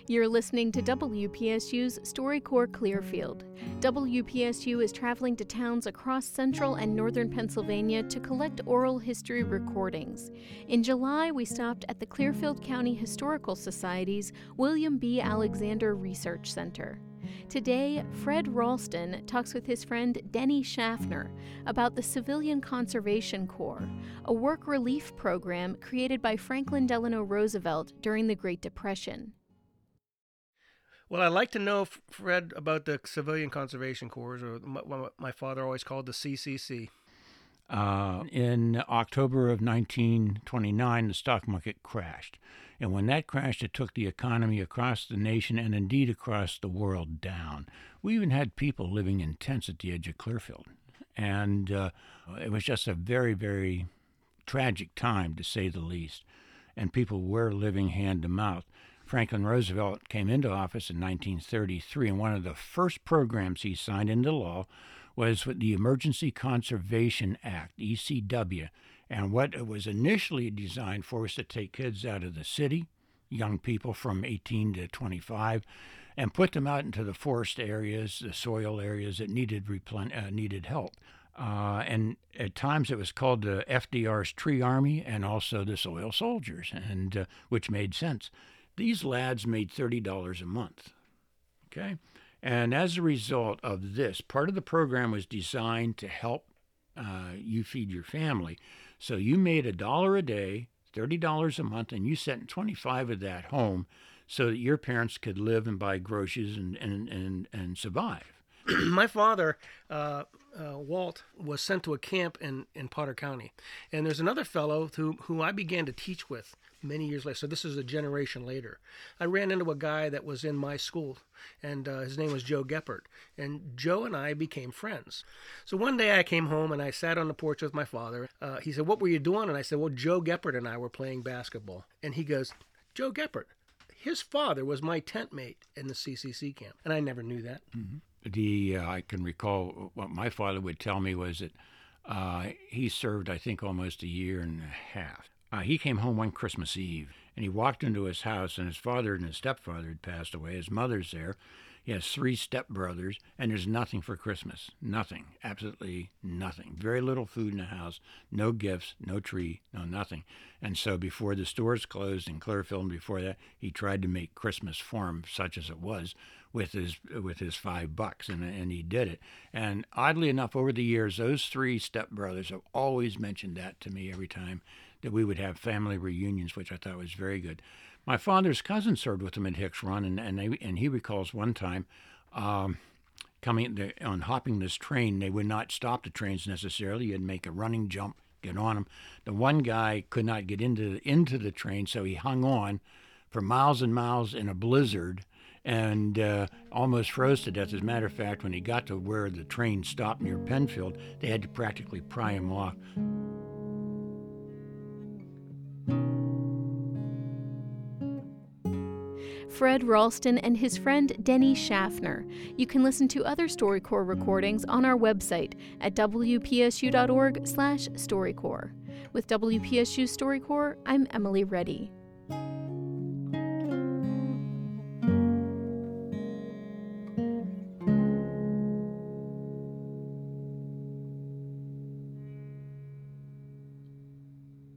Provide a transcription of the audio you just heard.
You're listening to WPSU's StoryCorps Clearfield. WPSU is traveling to towns across central and northern Pennsylvania to collect oral history recordings. In July, we stopped at the Clearfield County Historical Society's William B. Alexander Research Center. Today, Fred Ralston talks with his friend Denny Schaffner about the Civilian Conservation Corps, a work relief program created by Franklin Delano Roosevelt during the Great Depression. Well, I'd like to know, Fred, about the Civilian Conservation Corps, or what my father always called the CCC. In October of 1929, the stock market crashed. And when that crashed, it took the economy across the nation and indeed across the world down. We even had people living in tents at the edge of Clearfield. And it was just a very, very tragic time, to say the least. And people were living hand to mouth. Franklin Roosevelt came into office in 1933, and one of the first programs he signed into law was with the Emergency Conservation Act, ECW. And what it was initially designed for was to take kids out of the city, young people from 18 to 25, and put them out into the forest areas, the soil areas that needed help. And at times it was called the FDR's Tree Army and also the Soil Soldiers, and which made sense. These lads made $30 a month, okay? And as a result of this, part of the program was designed to help you feed your family. So you made $1 a day, $30 a month, and you sent 25 of that home so that your parents could live and buy groceries and survive. My father, Walt, was sent to a camp in Potter County. And there's another fellow who I began to teach with many years later. So this is a generation later. I ran into a guy that was in my school, and his name was Joe Geppert. And Joe and I became friends. So one day I came home and I sat on the porch with my father. He said, "What were you doing?" And I said, "Well, Joe Geppert and I were playing basketball." And he goes, "Joe Geppert, his father was my tent mate in the CCC camp." And I never knew that. Mm-hmm. I can recall what my father would tell me was that he served, I think, almost a year and a half. He came home one Christmas Eve, and he walked into his house, and his father and his stepfather had passed away. His mother's there. He has 3 stepbrothers, and there's nothing for Christmas. Nothing. Absolutely nothing. Very little food in the house. No gifts, no tree, no nothing. And so before the stores closed in Clearfield, and before that, he tried to make Christmas for him, such as it was, with his $5, and he did it. And oddly enough, over the years, those 3 stepbrothers have always mentioned that to me every time that we would have family reunions, which I thought was very good. My father's cousin served with him at Hicks Run, and he recalls one time hopping this train. They would not stop the trains necessarily. You'd make a running jump, get on them. The one guy could not get into the train, so he hung on for miles and miles in a blizzard and almost froze to death. As a matter of fact, when he got to where the train stopped near Penfield, they had to practically pry him off. Fred Ralston and his friend Denny Schaffner. You can listen to other StoryCorps recordings on our website at wpsu.org/StoryCorps. With WPSU StoryCorps, I'm Emily Reddy.